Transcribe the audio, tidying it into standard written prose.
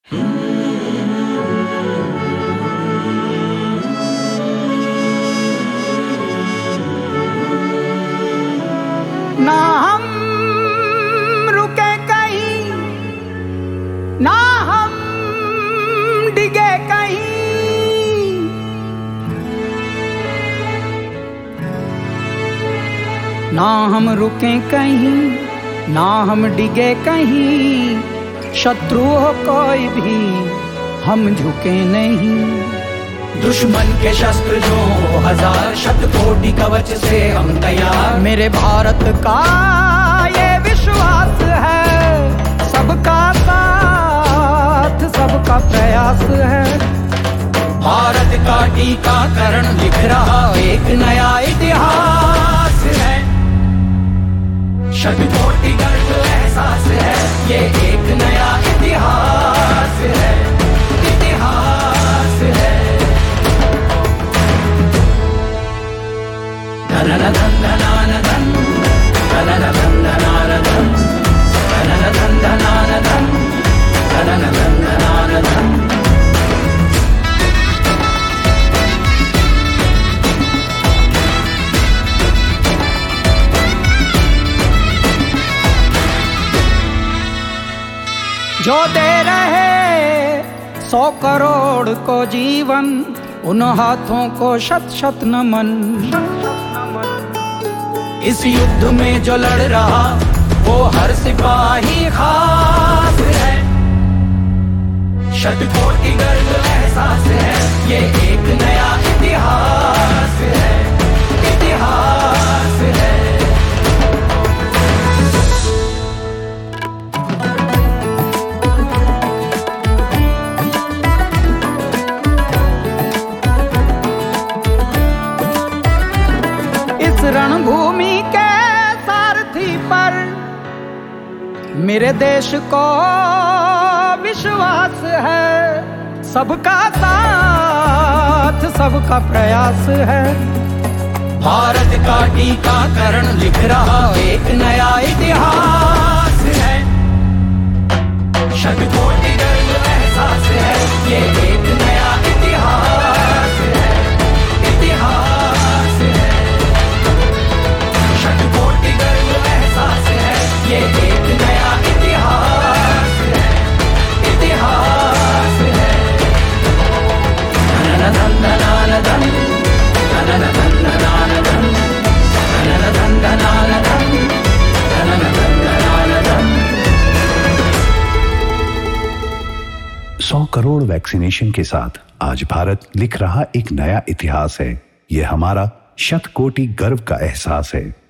ना हम रुके कहीं, ना हम डिगे कहीं, ना हम रुके कहीं, ना हम डिगे कहीं, शत्रु हो कोई भी हम झुके नहीं। दुश्मन के शस्त्र जो हो हजार, शतकोटि कवच से हम तैयार। मेरे भारत का ये विश्वास है, सबका साथ सबका प्रयास है। भारत का टीकाकरण लिख रहा एक नया इतिहास है। शतकोटि गर्व एहसास है, ये एक नया इतिहास है, इतिहास है। धन धन धनान धन, धन धन धनान धन, धन धन धनान धन, धन धन धनान धन। जो दे रहे 100 करोड़ को जीवन, उन हाथों को शत शत नमन। इस युद्ध में जो लड़ रहा वो हर सिपाही खास है। शतकोटि गर्व एहसास है, ये एक नया इतिहास है, इतिहास है। रणभूमि के सारथी पर मेरे देश को विश्वास है। सबका साथ सबका प्रयास है। भारत का टीकाकरण लिख रहा एक नया इतिहास है। शतकोटि गर्व एहसास है, ये एक नया इतिहास है, इतिहास है। शतकोटि गर्व एहसास है, ये एक नया इतिहास है, इतिहास है। धन धन धनान धन, धन धन धनान धन, धन धन धनान धन, धन धन धनान धन। 100 करोड़ वैक्सीनेशन के साथ आज भारत लिख रहा एक नया इतिहास है। यह हमारा शतकोटि गर्व का एहसास है।